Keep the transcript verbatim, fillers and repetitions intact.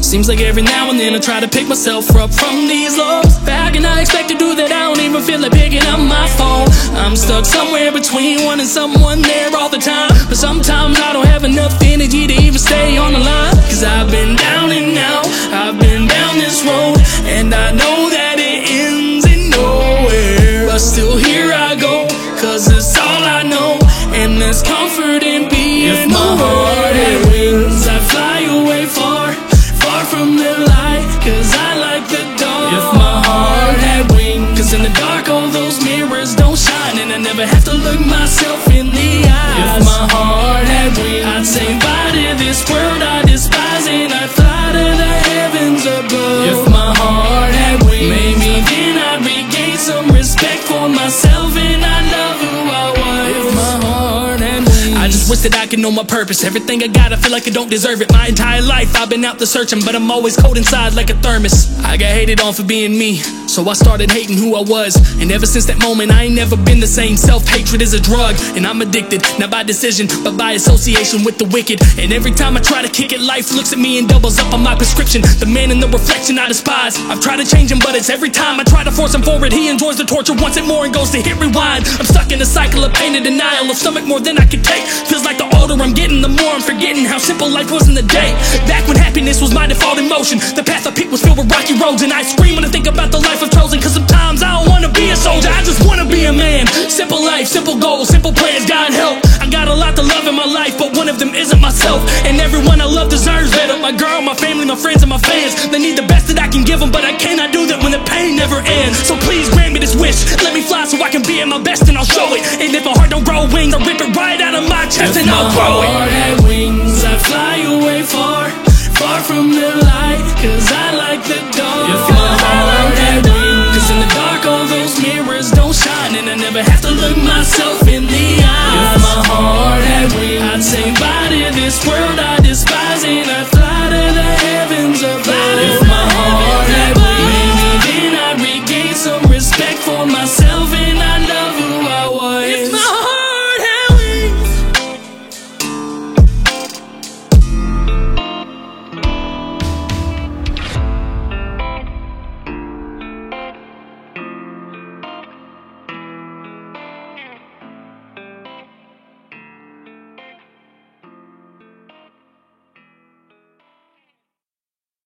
Seems like every now and then I try to pick myself up from these lows. But how can I expect to do that? I don't even feel like picking up my phone. I'm stuck somewhere between wanting someone there all the time, but sometimes I don't have enough energy to even stay on the line. Cause I've been down and out, I've been down this road, and I know that it ends in nowhere. But still here I go, cause it's all I know, and there's comfort in being aware. If my heart had wings, I'd fly away far, far from the light, cause I like the dark. If my heart had wings, cause in the dark all those mirrors don't shine, and I never have to look myself in the eyes. If my heart had wings, I'd say bye to this world I despise, and I'd fly to the heavens above. If my heart had wings, maybe then I'd regain some respect for myself, and I'd love who I was. If my heart had wings, I just wish that I could know my purpose. Everything I got, I feel like I don't deserve it. My entire life I've been out there searching, but I'm always cold inside like a thermos. I got hated on for being me, so I started hating who I was. And ever since that moment I ain't never been the same. Self-hatred is a drug, and I'm addicted, not by decision, but by association with the wicked. And every time I try to kick it, life looks at me and doubles up on my prescription. The man in the reflection I despise, I've tried to change him, but it's every time I try to force him forward, he enjoys the torture, wants it more and goes to hit rewind. I'm stuck in a cycle of pain and denial, of stomach more than I can take. Feels like the older I'm getting, the more I'm forgetting how simple life was in the day. Back when happiness was my default emotion, the path I picked was filled with rocky roads, and I scream when I think about the life I've chosen. Cause sometimes I don't wanna be a soldier, I just wanna be a man. Simple life, simple goals, simple plans, God help. I got a lot to love in my life, but one of them isn't myself. And everyone I love deserves better. My girl, my family, my friends, and my fans, they need the best that I can give them, but I cannot do that when the pain never ends. So please grant me this wish, let me fly so I can be at my best, and I'll show it. And if my heart don't grow wings, I'll rip it right out of my chest, and I'll grow it. If my heart had wings, I'd fly away far, far from the light, cause I